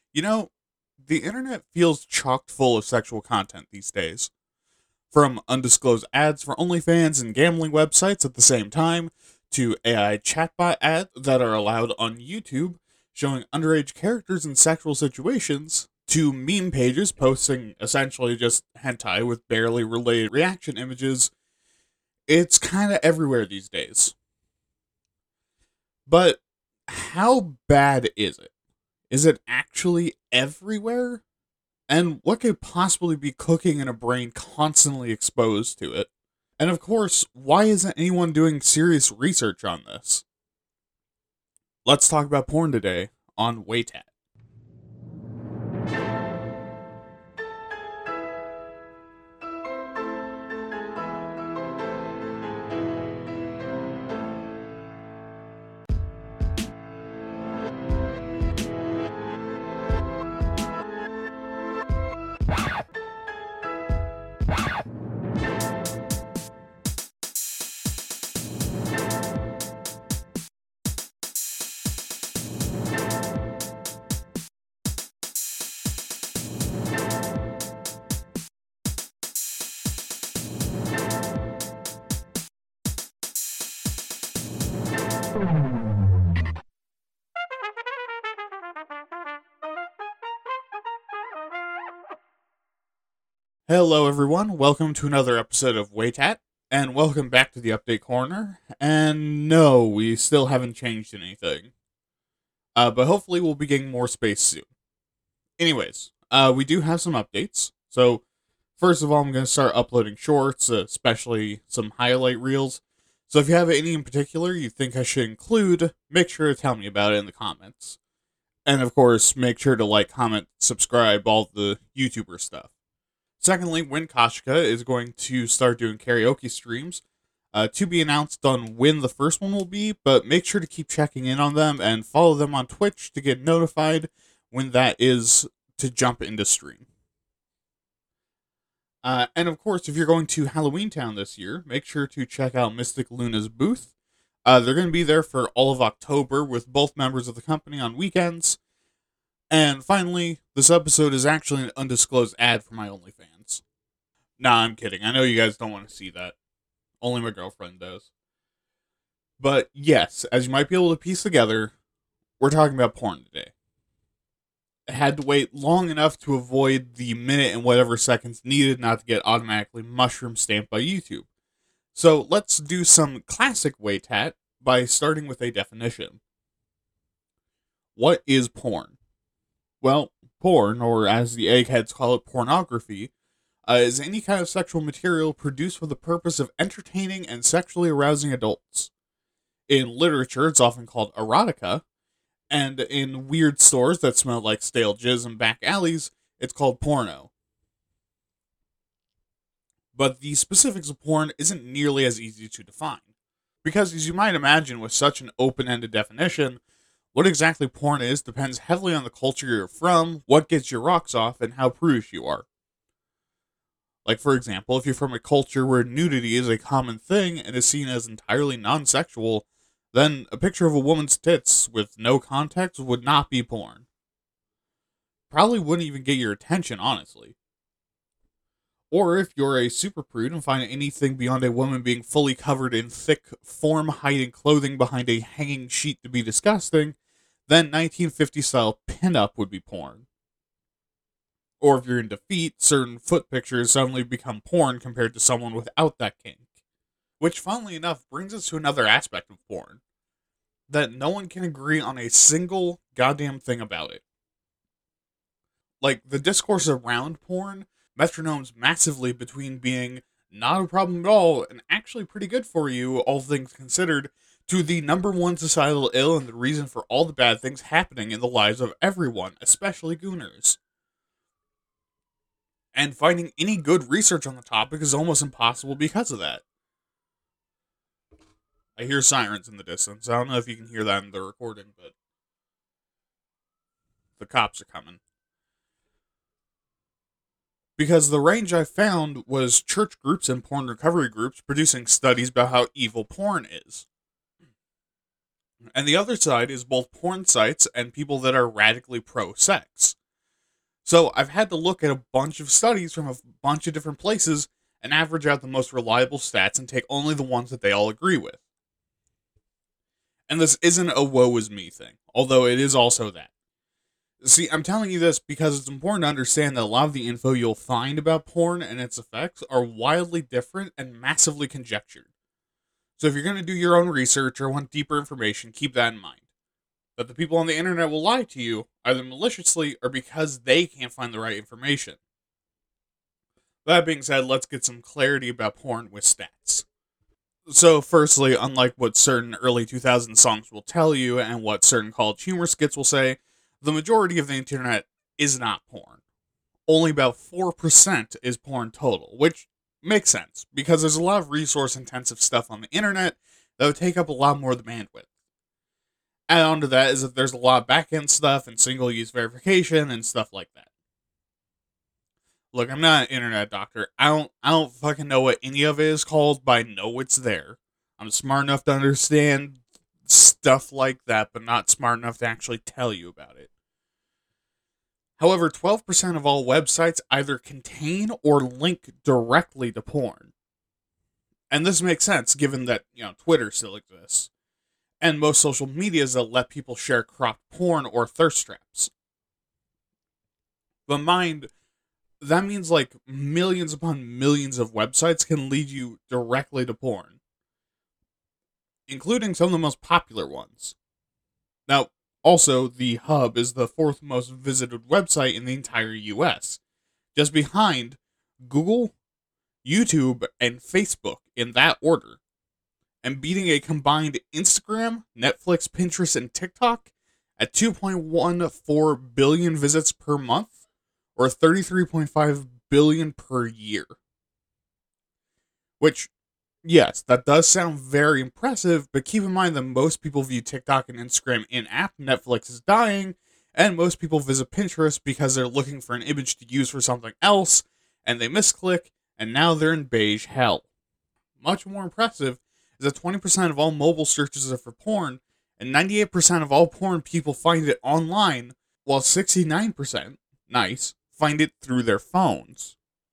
You know, the internet feels chock full of sexual content these days. From undisclosed ads for OnlyFans and gambling websites at the same time, to AI chatbot ads that are allowed on YouTube showing underage characters in sexual situations, to meme pages posting essentially just hentai with barely related reaction images. It's kind of everywhere these days. But how bad is it? Is it actually everywhere? And what could possibly be cooking in a brain constantly exposed to it? And of course, why isn't anyone doing serious research on this? Let's talk about porn today on Waytat. Hello, everyone. Welcome to another episode of Waytat, and welcome back to the Update Corner. And no, we still haven't changed anything, but hopefully we'll be getting more space soon. Anyways, we do have some updates. So, first of all, I'm going to start uploading shorts, especially some highlight reels. So, if you have any in particular you think I should include, make sure to tell me about it in the comments. And of course, make sure to like, comment, subscribe, all the YouTuber stuff. Secondly, Win Koshka is going to start doing karaoke streams. To be announced on when the first one will be, but make sure to keep checking in on them and follow them on Twitch to get notified when that is to jump into stream. And of course, if you're going to Halloween Town this year, make sure to check out Mystic Luna's booth. They're going to be there for all of October with both members of the company on weekends. And finally, this episode is actually an undisclosed ad for my OnlyFans. Nah, I'm kidding. I know you guys don't want to see that. Only my girlfriend does. But yes, as you might be able to piece together, we're talking about porn today. I had to wait long enough to avoid the minute and whatever seconds needed not to get automatically mushroom stamped by YouTube. So let's do some classic Waytat by starting with a definition. What is porn? Well, porn, or as the eggheads call it, pornography, is any kind of sexual material produced for the purpose of entertaining and sexually arousing adults. In literature, it's often called erotica, and in weird stores that smell like stale jizz and back alleys, it's called porno. But the specifics of porn isn't nearly as easy to define. Because, as you might imagine, with such an open ended definition, what exactly porn is depends heavily on the culture you're from, what gets your rocks off, and how prudish you are. Like, for example, if you're from a culture where nudity is a common thing and is seen as entirely non sexual, then a picture of a woman's tits with no context would not be porn. Probably wouldn't even get your attention, honestly. Or if you're a super prude and find anything beyond a woman being fully covered in thick, form hiding clothing behind a hanging sheet to be disgusting, then 1950 style pinup would be porn. Or if you're into feet, certain foot pictures suddenly become porn compared to someone without that kink. Which, funnily enough, brings us to another aspect of porn that no one can agree on a single goddamn thing about it. Like, the discourse around porn metronomes massively between being not a problem at all and actually pretty good for you, all things considered, to the number one societal ill and the reason for all the bad things happening in the lives of everyone, especially gooners. And finding any good research on the topic is almost impossible because of that. I hear sirens in the distance. I don't know if you can hear that in the recording, but the cops are coming. Because the range I found was church groups and porn recovery groups producing studies about how evil porn is. And the other side is both porn sites and people that are radically pro sex. So I've had to look at a bunch of studies from a bunch of different places and average out the most reliable stats and take only the ones that they all agree with. And this isn't a woe is me thing, although it is also that. See, I'm telling you this because it's important to understand that a lot of the info you'll find about porn and its effects are wildly different and massively conjectured. So if you're going to do your own research or want deeper information, keep that in mind. That the people on the internet will lie to you, either maliciously or because they can't find the right information. That being said, let's get some clarity about porn with stats. So, firstly, unlike what certain early 2000s songs will tell you and what certain college humor skits will say, the majority of the internet is not porn. Only about 4% is porn total, which makes sense because there's a lot of resource intensive stuff on the internet that would take up a lot more of the bandwidth. Add on to that is that there's a lot of back-end stuff and single-use verification and stuff like that. Look, I'm not an internet doctor. I don't fucking know what any of it is called, but I know it's there. I'm smart enough to understand stuff like that, but not smart enough to actually tell you about it. However, 12% of all websites either contain or link directly to porn. And this makes sense given that, Twitter still exists. And most social medias that let people share cropped porn or thirst traps. But mind, that means like millions upon millions of websites can lead you directly to porn, including some of the most popular ones. Now, also, the Hub is the fourth most visited website in the entire US, just behind Google, YouTube, and Facebook in that order, and beating a combined Instagram, Netflix, Pinterest, and TikTok at 2.14 billion visits per month, or 33.5 billion per year. Which, yes, that does sound very impressive, but keep in mind that most people view TikTok and Instagram in-app, Netflix is dying, and most people visit Pinterest because they're looking for an image to use for something else, and they misclick, and now they're in beige hell. Much more impressive is that 20% of all mobile searches are for porn, and 98% of all porn people find it online, while 69%, nice, find it through their phones.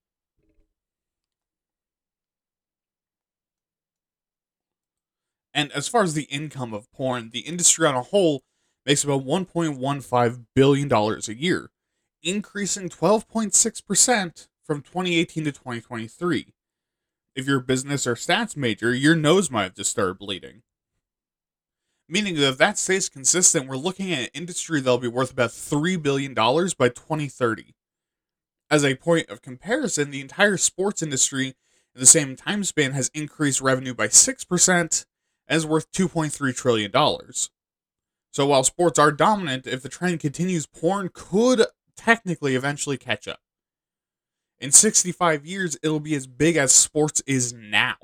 And as far as the income of porn, the industry on a whole makes about $1.15 billion a year, increasing 12.6% from 2018 to 2023. If you're a business or stats major, your nose might have just started bleeding. Meaning that if that stays consistent, we're looking at an industry that'll be worth about $3 billion by 2030. As a point of comparison, the entire sports industry in the same time span has increased revenue by 6% and is worth $2.3 trillion. So while sports are dominant, if the trend continues, porn could technically eventually catch up. In 65 years, it'll be as big as sports is now.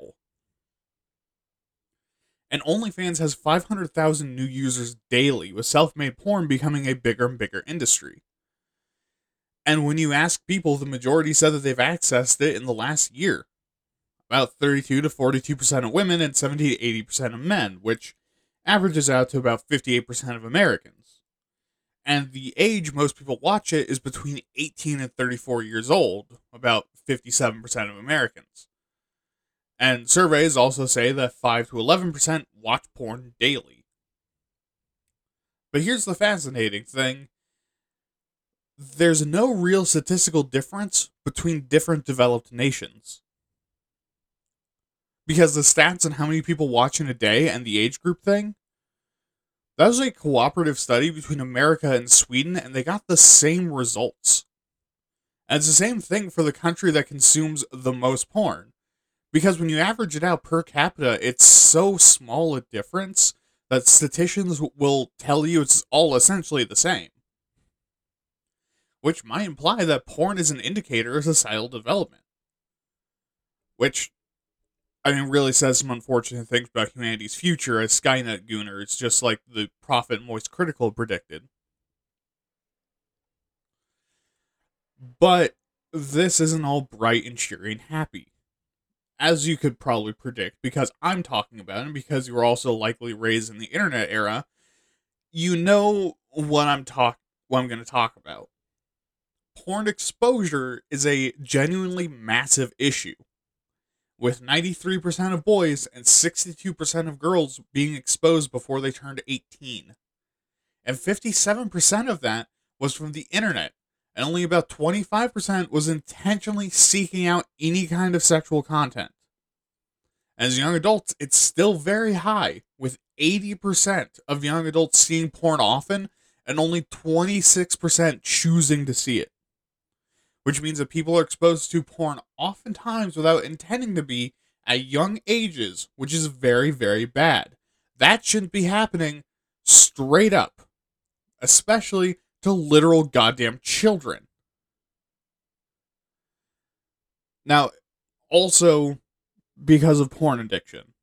And OnlyFans has 500,000 new users daily, with self-made porn becoming a bigger and bigger industry. And when you ask people, the majority said that they've accessed it in the last year. About 32 to 42% of women and 70 to 80% of men, which averages out to about 58% of Americans. And the age most people watch it is between 18 and 34 years old, about 57% of Americans. And surveys also say that 5 to 11% watch porn daily. But here's the fascinating thing. There's no real statistical difference between different developed nations. Because the stats on how many people watch in a day and the age group thing, that was a cooperative study between America and Sweden, and they got the same results. And it's the same thing for the country that consumes the most porn. Because when you average it out per capita, it's so small a difference that statisticians will tell you it's all essentially the same. Which might imply that porn is an indicator of societal development. Which, really says some unfortunate things about humanity's future as Skynet gooners, just like the Prophet Moist Critical predicted. But this isn't all bright and cheery and happy. As you could probably predict, because I'm talking about it, and because you were also likely raised in the internet era, you know what I'm going to talk about. porn exposure is a genuinely massive issue, with 93% of boys and 62% of girls being exposed before they turned 18. And 57% of that was from the internet, and only about 25% was intentionally seeking out any kind of sexual content. As young adults, it's still very high, with 80% of young adults seeing porn often and only 26% choosing to see it. Which means that people are exposed to porn oftentimes without intending to be at young ages, which is very, very bad. That shouldn't be happening straight up, especially to literal goddamn children. Now, also because of porn addiction.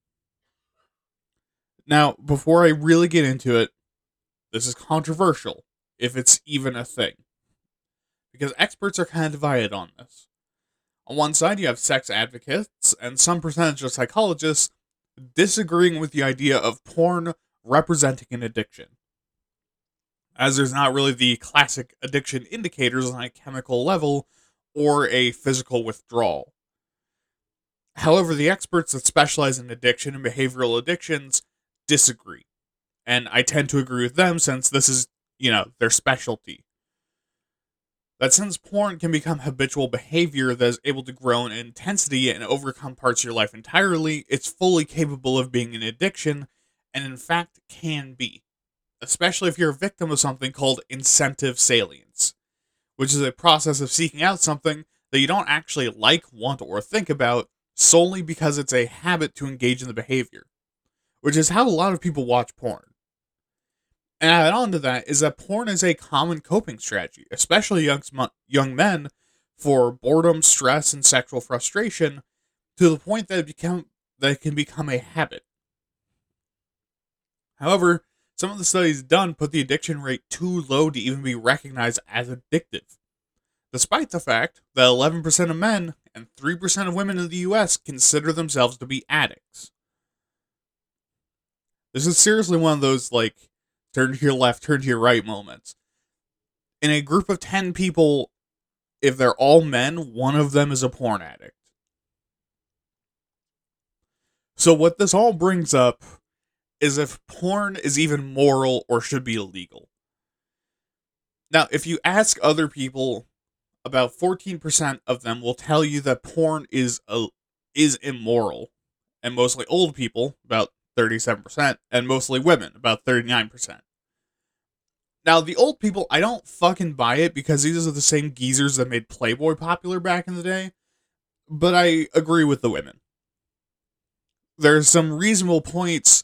Now, before I really get into it, this is controversial, if it's even a thing, because experts are kind of divided on this. On one side, you have sex advocates and some percentage of psychologists disagreeing with the idea of porn representing an addiction, as there's not really the classic addiction indicators on a chemical level or a physical withdrawal. However, the experts that specialize in addiction and behavioral addictions disagree, and I tend to agree with them since this is, their specialty. That since porn can become habitual behavior that is able to grow in intensity and overcome parts of your life entirely, it's fully capable of being an addiction, and in fact can be. Especially if you're a victim of something called incentive salience, which is a process of seeking out something that you don't actually like, want, or think about solely because it's a habit to engage in the behavior, which is how a lot of people watch porn. And add on to that is that porn is a common coping strategy, especially young men, for boredom, stress, and sexual frustration, to the point that it can become a habit. However, some of the studies done put the addiction rate too low to even be recognized as addictive, despite the fact that 11% of men and 3% of women in the US consider themselves to be addicts. This is seriously one of those, turn to your left, turn to your right moments. In a group of 10 people, if they're all men, one of them is a porn addict. So what this all brings up is if porn is even moral or should be illegal. Now, if you ask other people, about 14% of them will tell you that porn is immoral, and mostly old people, about 37%, and mostly women, about 39%. Now, the old people, I don't fucking buy it because these are the same geezers that made Playboy popular back in the day, but I agree with the women. There's some reasonable points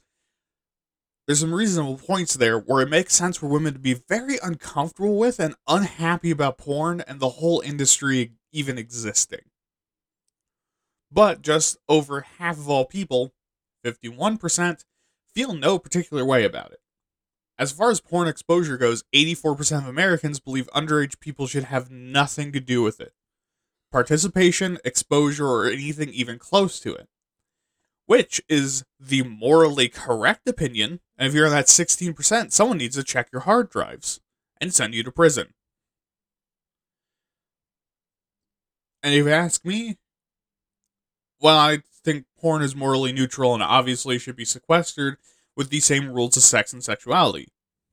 there where it makes sense for women to be very uncomfortable with and unhappy about porn and the whole industry even existing. But just over half of all people, 51%, feel no particular way about it. As far as porn exposure goes, 84% of Americans believe underage people should have nothing to do with it. Participation, exposure, or anything even close to it. Which is the morally correct opinion, and if you're in that 16%, someone needs to check your hard drives and send you to prison. And if you ask me, well, I think porn is morally neutral and obviously should be sequestered with the same rules as sex and sexuality.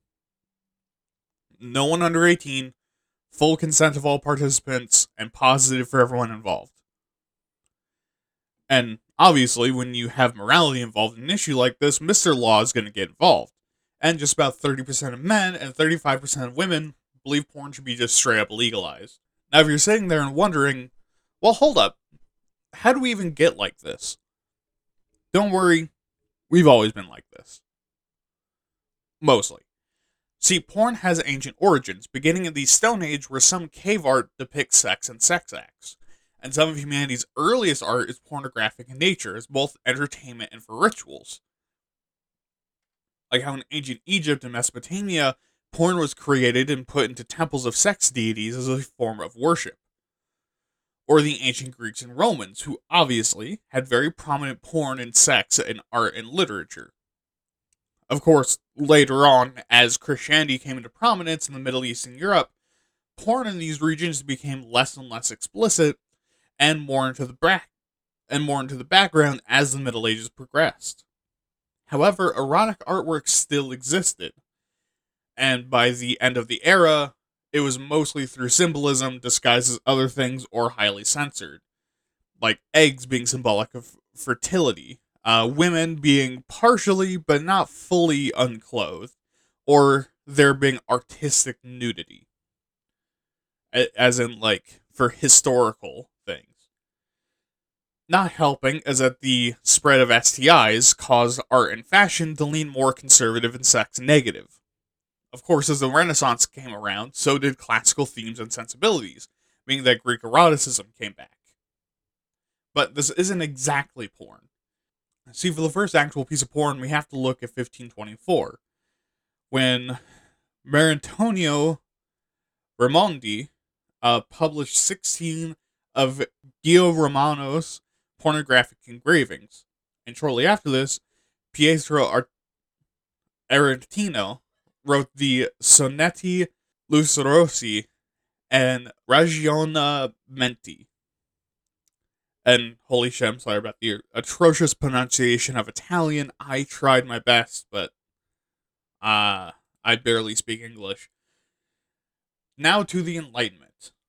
No one under 18, full consent of all participants, and positive for everyone involved. And obviously, when you have morality involved in an issue like this, Mr. Law is going to get involved. And just about 30% of men and 35% of women believe porn should be just straight up legalized. Now, if you're sitting there and wondering, well, hold up, how do we even get like this? Don't worry, we've always been like this. Mostly. See, porn has ancient origins, beginning in the Stone Age where some cave art depicts sex and sex acts. And some of humanity's earliest art is pornographic in nature, as both entertainment and for rituals. Like how in ancient Egypt and Mesopotamia, porn was created and put into temples of sex deities as a form of worship. Or the ancient Greeks and Romans, who obviously had very prominent porn and sex in art and literature. Of course, later on, as Christianity came into prominence in the Middle East and Europe, porn in these regions became less and less explicit and more into the background as the Middle Ages progressed. However, erotic artwork still existed, and by the end of the era, it was mostly through symbolism disguised as other things or highly censored, like eggs being symbolic of fertility, women being partially but not fully unclothed, or there being artistic nudity, as in, like, for historical things. Not helping is that the spread of STIs caused art and fashion to lean more conservative and sex negative. Of course, as the Renaissance came around, so did classical themes and sensibilities, meaning that Greek eroticism came back. But this isn't exactly porn. See, for the first actual piece of porn, we have to look at 1524, when Marantonio Raimondi published 16 of Gio Romano's pornographic engravings. And shortly after this, Pietro Arantino wrote the Sonetti Lucerosi and Ragionamenti. And holy shit, I'm sorry about the atrocious pronunciation of Italian. I tried my best, but I barely speak English. Now to the Enlightenment.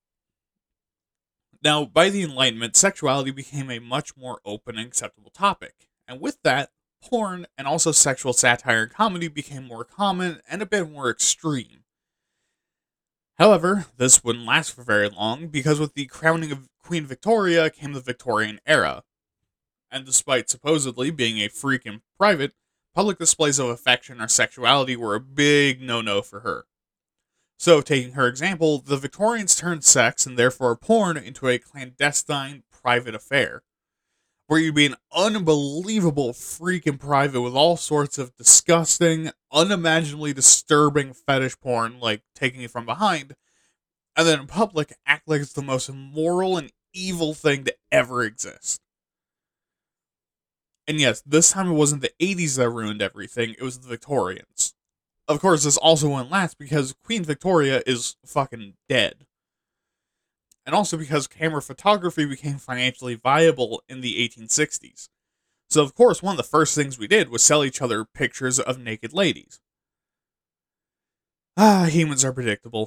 Now, by the Enlightenment, sexuality became a much more open and acceptable topic. And with that, porn and also sexual satire and comedy became more common and a bit more extreme. However, this wouldn't last for very long, because with the crowning of Queen Victoria came the Victorian era. And despite supposedly being a freak in private, public displays of affection or sexuality were a big no-no for her. So, taking her example, the Victorians turned sex, and therefore porn, into a clandestine, private affair, where you'd be an unbelievable freak in private with all sorts of disgusting, unimaginably disturbing fetish porn, like taking it from behind, and then in public act like it's the most immoral and evil thing to ever exist. And yes, this time it wasn't the 80s that ruined everything, it was the Victorians. Of course, this also won't last because Queen Victoria is fucking dead. And also because camera photography became financially viable in the 1860s. So, of course, one of the first things we did was sell each other pictures of naked ladies. Humans are predictable.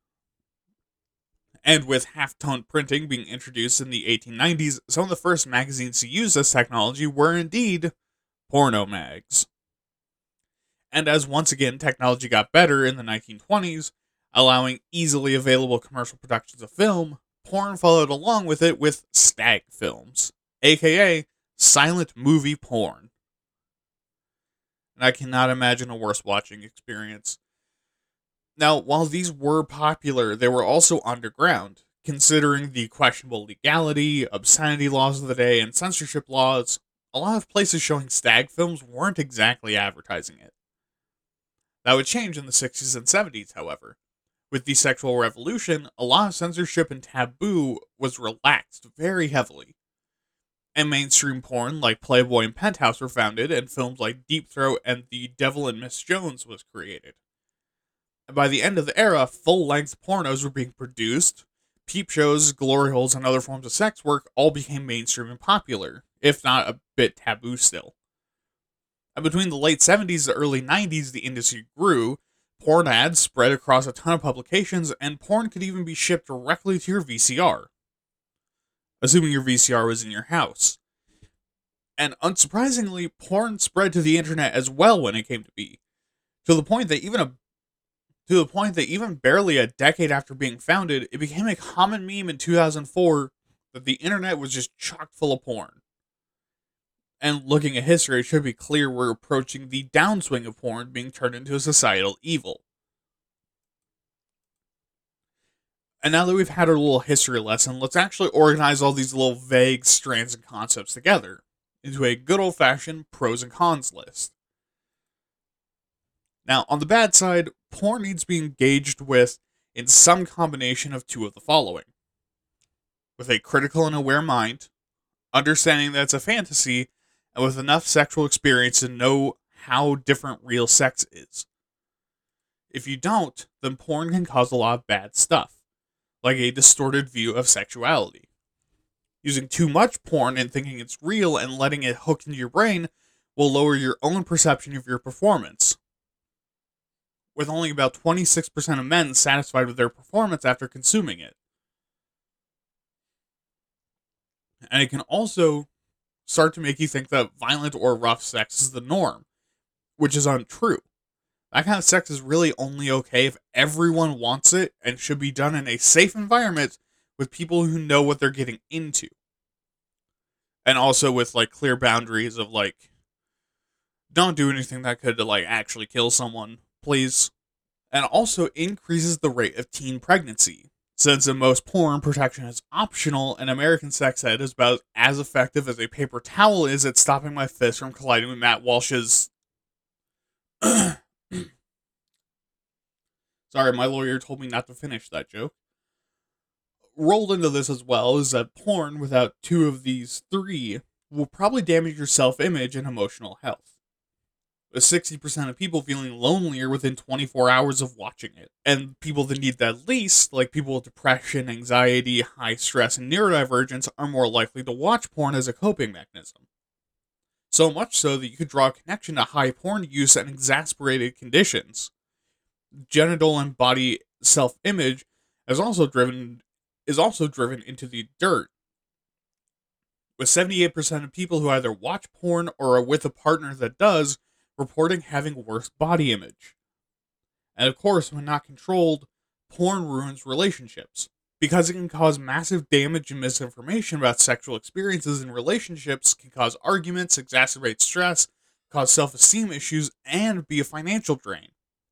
And with half-tone printing being introduced in the 1890s, some of the first magazines to use this technology were indeed porno mags. And as once again technology got better in the 1920s, allowing easily available commercial productions of film, porn followed along with it with stag films, aka silent movie porn. And I cannot imagine a worse watching experience. Now, while these were popular, they were also underground, considering the questionable legality, obscenity laws of the day, and censorship laws. A lot of places showing stag films weren't exactly advertising it. That would change in the 60s and 70s, however. With the sexual revolution, a lot of censorship and taboo was relaxed very heavily. And mainstream porn like Playboy and Penthouse were founded, and films like Deep Throat and The Devil and Miss Jones was created. And by the end of the era, full-length pornos were being produced, peep shows, glory holes, and other forms of sex work all became mainstream and popular, if not a bit taboo still. And between the late 70s and early 90s, the industry grew, porn ads spread across a ton of publications, and porn could even be shipped directly to your VCR. Assuming your VCR was in your house. And unsurprisingly, porn spread to the internet as well when it came to be. To the point that even barely a decade after being founded, it became a common meme in 2004 that the internet was just chock full of porn. And looking at history, it should be clear we're approaching the downswing of porn being turned into a societal evil. And now that we've had our little history lesson, let's actually organize all these little vague strands and concepts together into a good old-fashioned pros and cons list. Now, on the bad side, porn needs to be engaged with in some combination of two of the following. With a critical and aware mind, understanding that it's a fantasy, and with enough sexual experience to know how different real sex is. If you don't, then porn can cause a lot of bad stuff. like a distorted view of sexuality. Using too much porn and thinking it's real and letting it hook into your brain will lower your own perception of your performance, with only about 26% of men satisfied with their performance after consuming it. And it can also start to make you think that violent or rough sex is the norm, which is untrue. That kind of sex is really only okay if everyone wants it and should be done in a safe environment with people who know what they're getting into. And also with like clear boundaries of like, don't do anything that could like actually kill someone, please. And also increases the rate of teen pregnancy. Since in most porn, protection is optional, an American sex ed is about as effective as a paper towel is at stopping my fist from colliding with Matt Walsh's. Sorry, my lawyer told me not to finish that joke. Rolled into this as well is that porn without two of these three will probably damage your self-image and emotional health, with 60% of people feeling lonelier within 24 hours of watching it. And people that need that least, like people with depression, anxiety, high stress, and neurodivergence, are more likely to watch porn as a coping mechanism. So much so that you could draw a connection to high porn use and exasperated conditions. Genital and body self-image is also driven into the dirt, with 78% of people who either watch porn or are with a partner that does reporting having worse body image. And of course, when not controlled, porn ruins relationships, because it can cause massive damage and misinformation about sexual experiences in relationships, can cause arguments, exacerbate stress, cause self-esteem issues, and be a financial drain.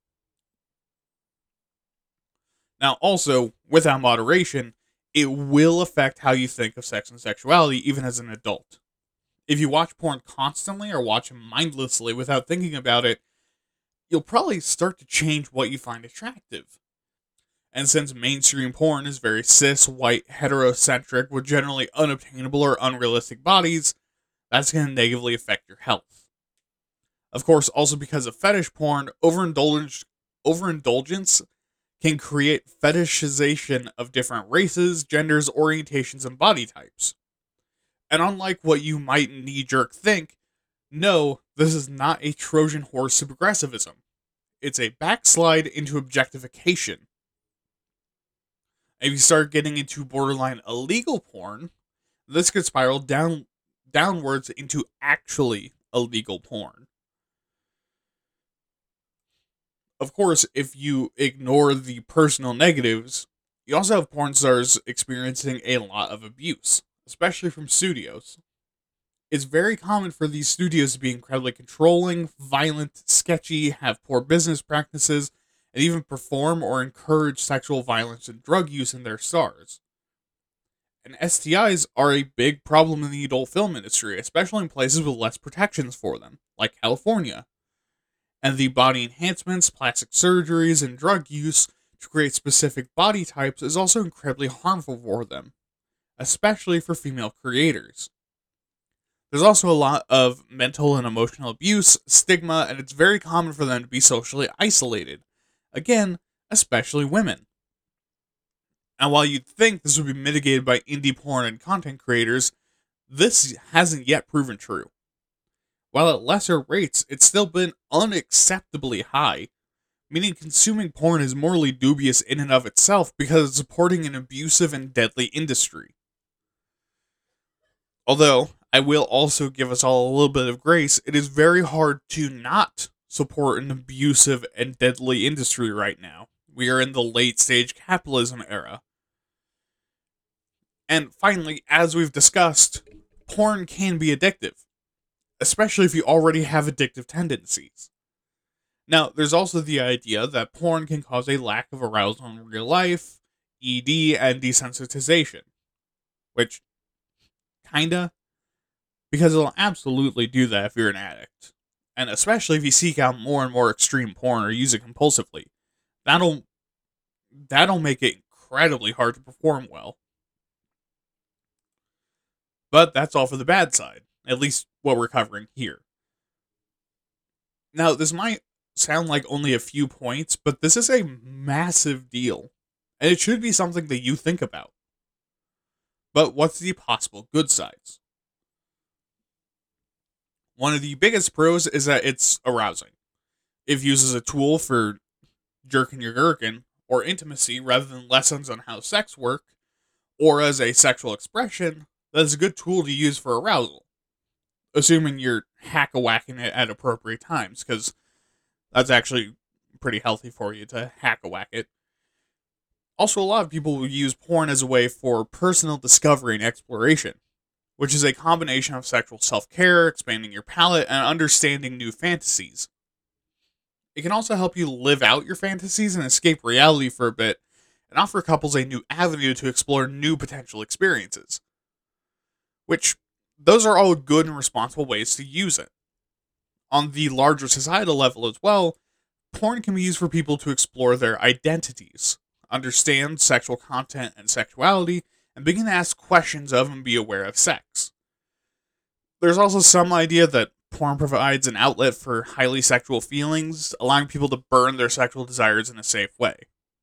Now, also, without moderation, it will affect how you think of sex and sexuality even as an adult. If you watch porn constantly or watch it mindlessly without thinking about it, you'll probably start to change what you find attractive. And since mainstream porn is very cis, white, heterocentric, with generally unobtainable or unrealistic bodies, that's going to negatively affect your health. Of course, also because of fetish porn, overindulgence can create fetishization of different races, genders, orientations, and body types. And unlike what you might knee-jerk think, no, this is not a Trojan horse to progressivism. It's a backslide into objectification. If you start getting into borderline illegal porn, this could spiral downwards into actually illegal porn. Of course, if you ignore the personal negatives, you also have porn stars experiencing a lot of abuse, especially from studios. It's very common for these studios to be incredibly controlling, violent, sketchy, have poor business practices, and even perform or encourage sexual violence and drug use in their stars. And STIs are a big problem in the adult film industry, especially in places with less protections for them, like California. And the body enhancements, plastic surgeries, and drug use to create specific body types is also incredibly harmful for them, especially for female creators. There's also a lot of mental and emotional abuse, stigma, and it's very common for them to be socially isolated. Again, especially women. And while you'd think this would be mitigated by indie porn and content creators, this hasn't yet proven true. While at lesser rates, it's still been unacceptably high, meaning consuming porn is morally dubious in and of itself because it's supporting an abusive and deadly industry. Although, I will also give us all a little bit of grace, it is very hard to not support an abusive and deadly industry right now. We are in the late stage capitalism era. And finally, as we've discussed, porn can be addictive, especially if you already have addictive tendencies. Now, there's also the idea that porn can cause a lack of arousal in real life, ED, and desensitization. Which, kinda, because it'll absolutely do that if you're an addict. And especially if you seek out more and more extreme porn or use it compulsively. That'll make it incredibly hard to perform well. But that's all for the bad side, at least what we're covering here. Now, this might sound like only a few points, but this is a massive deal. and it should be something that you think about. But what's the possible good sides? One of the biggest pros is that it's arousing. If used as a tool for jerking your gherkin or intimacy rather than lessons on how sex work, or as a sexual expression, that's a good tool to use for arousal. Assuming you're hack-a-whacking it at appropriate times, because that's actually pretty healthy for you to hack-a-whack it. Also, a lot of people will use porn as a way for personal discovery and exploration, which is a combination of sexual self-care, expanding your palate, and understanding new fantasies. It can also help you live out your fantasies and escape reality for a bit, and offer couples a new avenue to explore new potential experiences. Which, those are all good and responsible ways to use it. On the larger societal level as well, porn can be used for people to explore their identities, understand sexual content and sexuality, and begin to ask questions of and be aware of sex. There's also some idea that porn provides an outlet for highly sexual feelings, allowing people to burn their sexual desires in a safe way.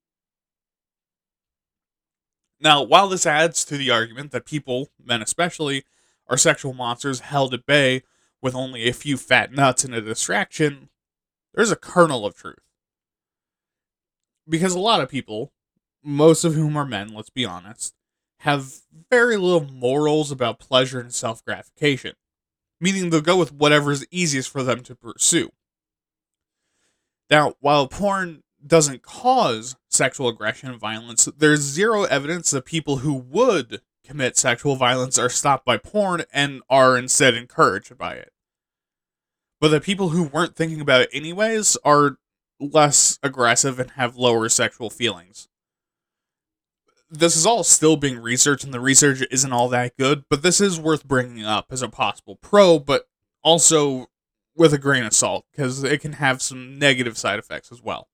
Now, while this adds to the argument that people, men especially, are sexual monsters held at bay with only a few fat nuts and a distraction, there's a kernel of truth. Because a lot of people, most of whom are men, let's be honest, have very little morals about pleasure and self-gratification, meaning they'll go with whatever is easiest for them to pursue. Now, while porn doesn't cause sexual aggression and violence, there's zero evidence that people who would commit sexual violence are stopped by porn and are instead encouraged by it. But the people who weren't thinking about it anyways are less aggressive and have lower sexual feelings. This is all still being researched, and the research isn't all that good, but this is worth bringing up as a possible pro, but also with a grain of salt, because it can have some negative side effects as well.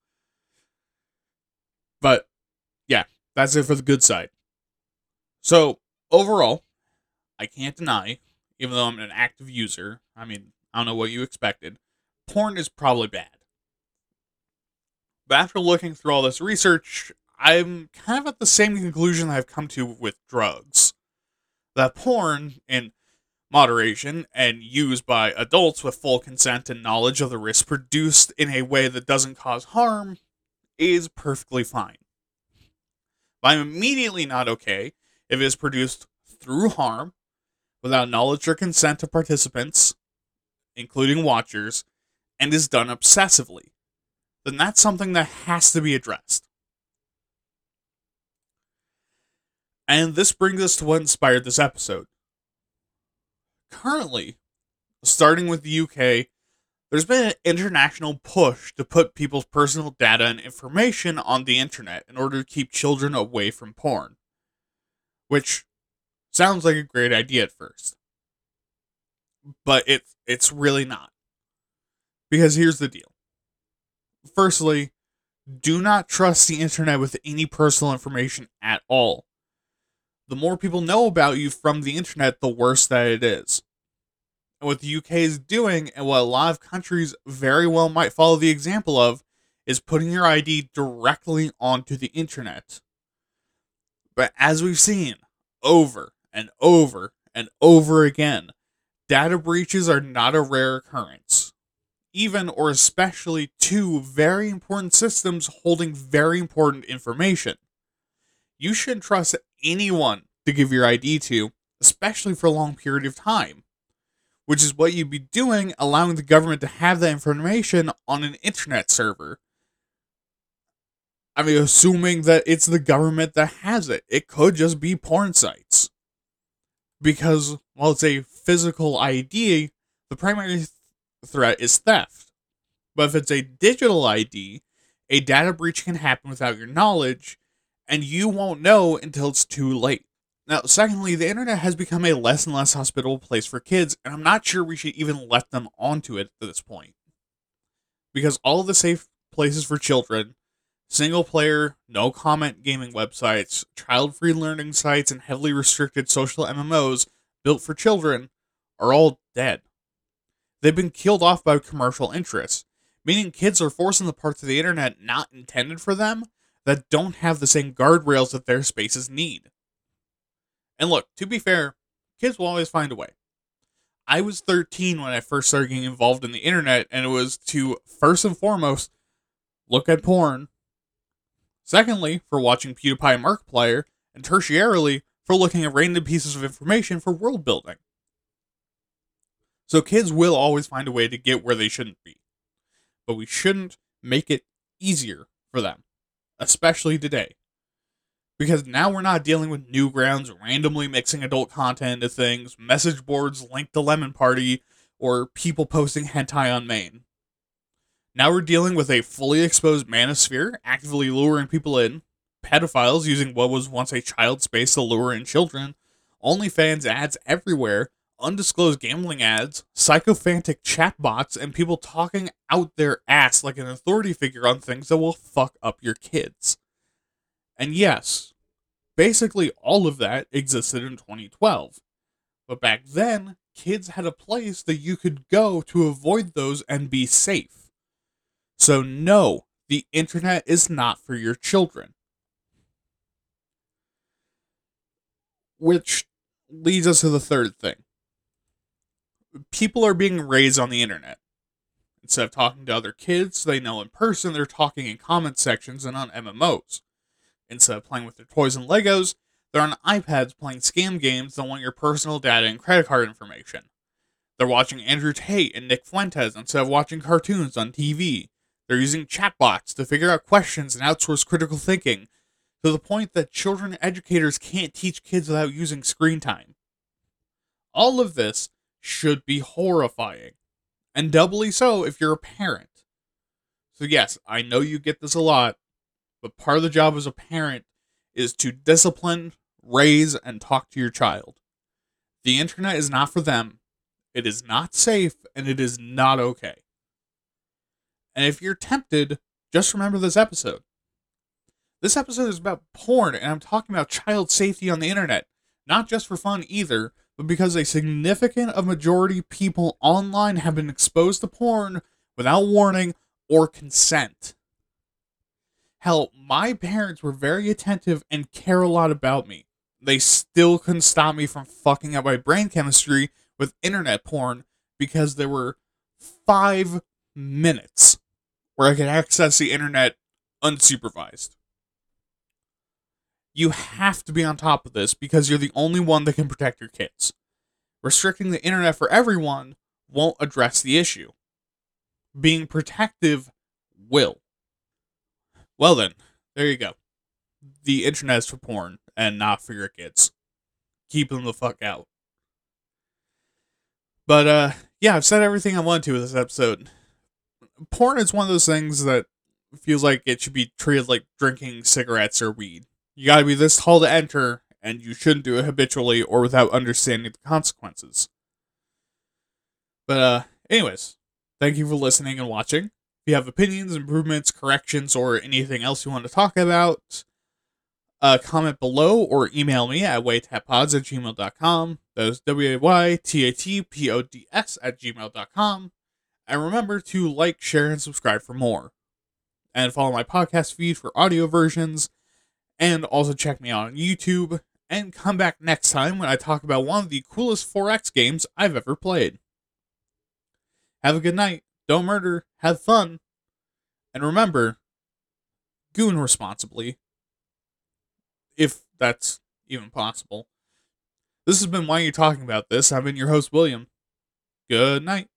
But, yeah, that's it for the good side. So, overall, I can't deny, even though I'm an active user, I don't know what you expected, porn is probably bad. But after looking through all this research, I'm kind of at the same conclusion that I've come to with drugs. That porn, in moderation, and used by adults with full consent and knowledge of the risks produced in a way that doesn't cause harm, is perfectly fine. But I'm immediately not okay if it is produced through harm, without knowledge or consent of participants, including watchers, and is done obsessively. Then that's something that has to be addressed. And this brings us to what inspired this episode. Currently, starting with the UK, there's been an international push to put people's personal data and information on the internet in order to keep children away from porn. Which sounds like a great idea at first. But it's really not. Because here's the deal. Firstly, do not trust the internet with any personal information at all. The more people know about you from the internet, the worse that it is. And what the UK is doing, and what a lot of countries very well might follow the example of, is putting your ID directly onto the internet. But as we've seen, over and over and over again, data breaches are not a rare occurrence. Even or especially to very important systems holding very important information. You shouldn't trust anyone to give your ID to, especially for a long period of time. Which is what you'd be doing, allowing the government to have that information on an internet server. Assuming that it's the government that has it. It could just be porn sites. Because, while it's a physical ID, the primary threat is theft. But if it's a digital ID, a data breach can happen without your knowledge, and you won't know until it's too late. Now, secondly, the internet has become a less and less hospitable place for kids, and I'm not sure we should even let them onto it at this point. Because all of the safe places for children, single-player, no-comment gaming websites, child-free learning sites, and heavily restricted social MMOs built for children are all dead. They've been killed off by commercial interests, meaning kids are forced into parts of the internet not intended for them that don't have the same guardrails that their spaces need. And look, to be fair, kids will always find a way. I was 13 when I first started getting involved in the internet, and it was to, first and foremost, look at porn. Secondly, for watching PewDiePie and Markiplier, and tertiarily, for looking at random pieces of information for world building. So kids will always find a way to get where they shouldn't be. But we shouldn't make it easier for them, especially today. Because now we're not dealing with Newgrounds randomly mixing adult content into things, message boards linked to Lemon Party, or people posting hentai on Maine. Now we're dealing with a fully exposed manosphere actively luring people in, pedophiles using what was once a child space to lure in children, OnlyFans ads everywhere, undisclosed gambling ads, sycophantic chatbots, and people talking out their ass like an authority figure on things that will fuck up your kids. And yes, basically all of that existed in 2012. But back then, kids had a place that you could go to avoid those and be safe. So no, the internet is not for your children. Which leads us to the third thing. People are being raised on the internet. Instead of talking to other kids they know in person, they're talking in comment sections and on MMOs. Instead of playing with their toys and Legos, they're on iPads playing scam games that want your personal data and credit card information. They're watching Andrew Tate and Nick Fuentes instead of watching cartoons on TV. They're using chatbots to figure out questions and outsource critical thinking, to the point that children educators can't teach kids without using screen time. All of this should be horrifying, and doubly so if you're a parent. So yes, I know you get this a lot, but part of the job as a parent is to discipline, raise, and talk to your child. The internet is not for them. It is not safe, and it is not okay. And if you're tempted, just remember this episode. This episode is about porn, and I'm talking about child safety on the internet. Not just for fun either, but because a significant majority of people online have been exposed to porn without warning or consent. Hell, my parents were very attentive and care a lot about me. They still couldn't stop me from fucking up my brain chemistry with internet porn because there were 5 minutes where I could access the internet unsupervised. You have to be on top of this because you're the only one that can protect your kids. Restricting the internet for everyone won't address the issue. Being protective will. Well then, there you go. The internet is for porn and not for your kids. Keep them the fuck out. But, yeah, I've said everything I want to with this episode. Porn is one of those things that feels like it should be treated like drinking cigarettes or weed. You gotta be this tall to enter, and you shouldn't do it habitually or without understanding the consequences. But, anyways, thank you for listening and watching. If you have opinions, improvements, corrections, or anything else you want to talk about, comment below or email me at waytatpods@gmail.com. That is WAYTATPODS@gmail.com. And remember to like, share, and subscribe for more. And follow my podcast feed for audio versions. And also check me out on YouTube. And come back next time when I talk about one of the coolest 4X games I've ever played. Have a good night. Don't murder. Have fun. And remember, goon responsibly. If that's even possible. This has been Why Are You Talking About This? I've been your host, William. Good night.